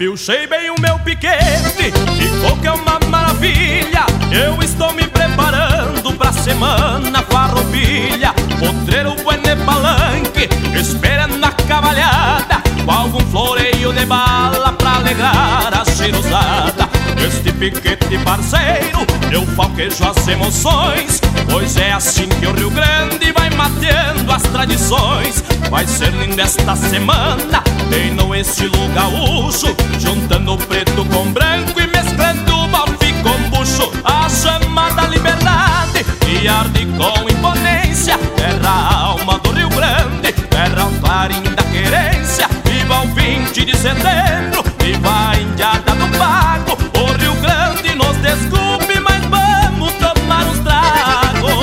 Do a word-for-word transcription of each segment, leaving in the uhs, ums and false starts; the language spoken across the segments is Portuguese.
Pilchei bem o meu piquete, ficou que é uma maravilha. Eu estou me preparando pra semana farroupilha. Potreiro bueno palanque, esperando a cavalhada, com algum floreio de bala pra alegrar a cheirosada. Este piquete parceiro, eu falquejo as emoções, pois é assim que o Rio Grande vai mateando as tradições. Vai ser linda esta semana, bem no estilo gaúcho, juntando preto com branco e mesclando bofe com bucho. A chama da liberdade que arde com imponência, terra a alma do Rio Grande, terra o clarim da querência. Viva o vinte de setembro, viva a indiada do pago. O Rio Grande nos desculpe, mas vamos tomar uns tragos.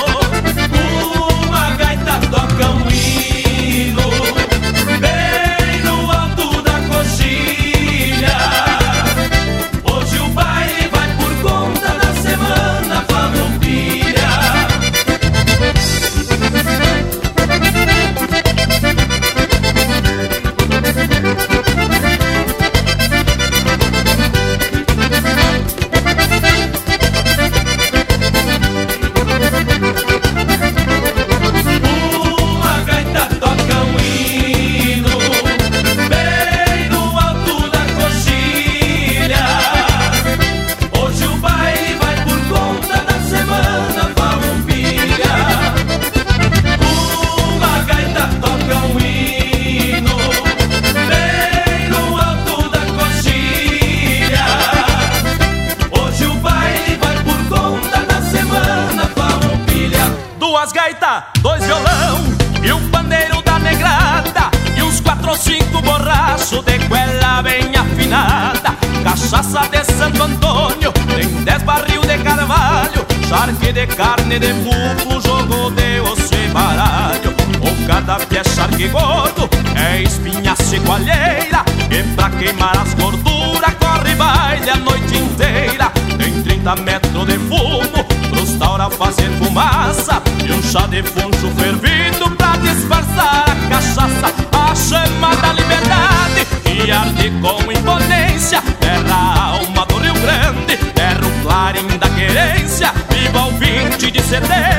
Uma gaita toca um hino bem no alto da coxilha. Hoje o baile vai por conta da semana farroupilha. Duas gaitas, dois violão e o pandeiro da negrada, e uns quatro ou cinco borrachos de goela bem afinada. Cachaça de Santo Antônio, tem dez barril de carvalho, charque de carne de búfalo, jogo de osso e baralho. O cada pé charque gordo é espinhaço e coalheira, e pra queimar as gorduras corre baile a noite inteira. Tem trinta metros de fumo pros taura fazer fumaça, e um chá de funcho fervido pra disfarçar a cachaça. A chama da liberdade que arde com imponência, terra a alma do Rio Grande, terra o clarim da querência. Viva o vinte de setembro,